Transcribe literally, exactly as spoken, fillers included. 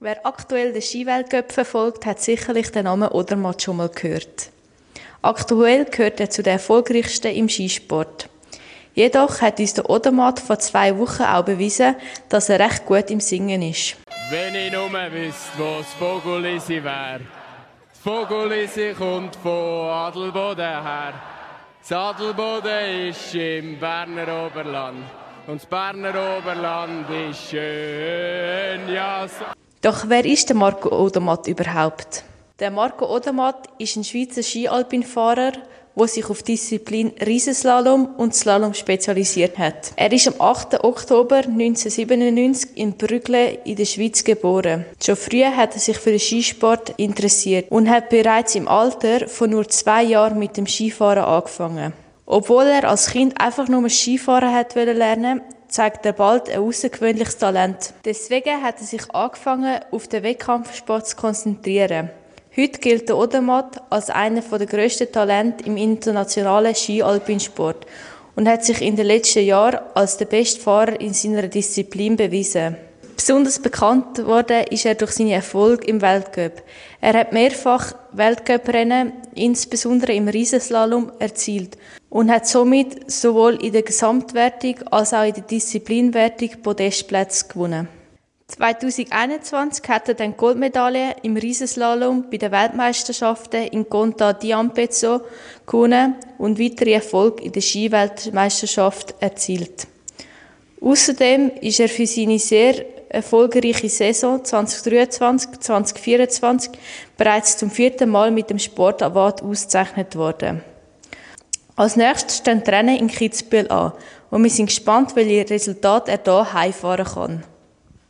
Wer aktuell den Skiweltcup verfolgt, hat sicherlich den Namen Odermatt schon mal gehört. Aktuell gehört er zu den erfolgreichsten im Skisport. Jedoch hat uns der Odermatt vor zwei Wochen auch bewiesen, dass er recht gut im Singen ist. Wenn ich nur wüsste, wo das Vogelisi wäre. Das Vogelisi kommt von Adelboden her. Das Adelboden ist im Berner Oberland. Und das Berner Oberland ist schön, ja. So. Doch wer ist der Marco Odermatt überhaupt? Der Marco Odermatt ist ein Schweizer Skialpinfahrer, der sich auf die Disziplin Riesenslalom und Slalom spezialisiert hat. Er ist am achten Oktober neunzehnhundertsiebenundneunzig in Brüggle in der Schweiz geboren. Schon früh hat er sich für den Skisport interessiert und hat bereits im Alter von nur zwei Jahren mit dem Skifahren angefangen. Obwohl er als Kind einfach nur Skifahren hat lernen, zeigt er bald ein außergewöhnliches Talent. Deswegen hat er sich angefangen, auf den Wettkampfsport zu konzentrieren. Heute gilt der Odermatt als einer der grössten Talente im internationalen Ski-Alpinsport und hat sich in den letzten Jahren als der beste Fahrer in seiner Disziplin bewiesen. Besonders bekannt geworden ist er durch seine Erfolge im Weltcup. Er hat mehrfach Weltcuprennen, insbesondere im Riesenslalom, erzielt und hat somit sowohl in der Gesamtwertung als auch in der Disziplinwertung Podestplätze gewonnen. zwanzig einundzwanzig hat er dann Goldmedaille im Riesenslalom bei den Weltmeisterschaften in Conta di Ampezzo gewonnen und weitere Erfolge in der Skiweltmeisterschaft erzielt. Außerdem ist er für seine sehr erfolgreiche Saison zwanzig dreiundzwanzig zwanzig vierundzwanzig bereits zum vierten Mal mit dem Sport Award ausgezeichnet worden. Als nächstes stehen die Rennen in Kitzbühel an und wir sind gespannt, welche Resultate er hier heimfahren kann.